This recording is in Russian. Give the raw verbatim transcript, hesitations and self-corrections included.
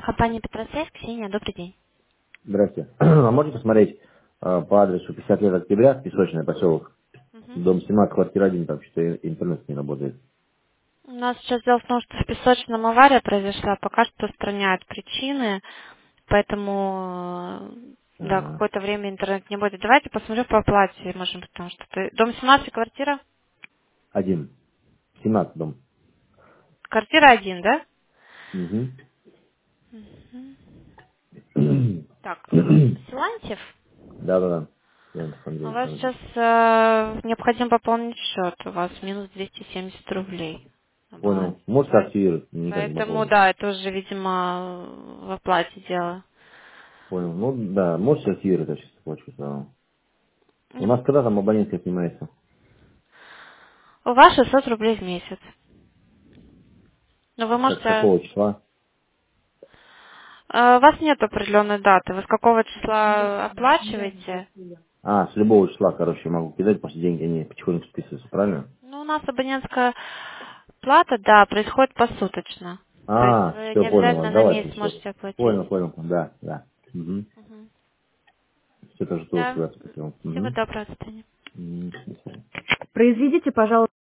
Компания Петросвязь, Ксения, добрый день. Здрасте. А можете посмотреть э, по адресу пятьдесят лет октября, Песочный поселок, Мгм. дом семнадцать, квартира один, там что-то интернет не работает. У нас сейчас дело в том, что в Песочном авария произошла, пока что устраняют причины, поэтому, э, да, А, какое-то время интернет не будет. Давайте посмотрю по оплате, можем, потому что ты- дом семнадцать, квартира? один. семнадцать дом. Квартира один, да? Угу. Мгм. Так, Силантьев, Да-да-да. Я у Андрей вас Александрович. сейчас э, необходимо пополнить счет, у вас минус двести семьдесят рублей на балансе. Понял. Можете По- активировать? Никак не Поэтому, могу. да, это уже, видимо, в оплате дело. Понял. Ну да, можете активировать, я сейчас плачу сразу. У Мгм. нас когда там абонентская снимается? У вас шестьсот рублей в месяц. Но вы Как, с можете... какого числа? э, У вас нет определенной даты. Вы с какого числа оплачиваете? А, с любого числа, короче, могу кидать, после деньги они потихоньку списываются, правильно? Ну, у нас абонентская плата, да, происходит посуточно. То есть А, вы все, не понял обязательно вас. на Давайте месяц еще. можете оплатить. Понял, понял. Да, да. Угу. Мгм. Все тоже Да. сюда спасибо. Всего Угу. доброго, до свидания. М, до свидания. Произведите, пожалуйста.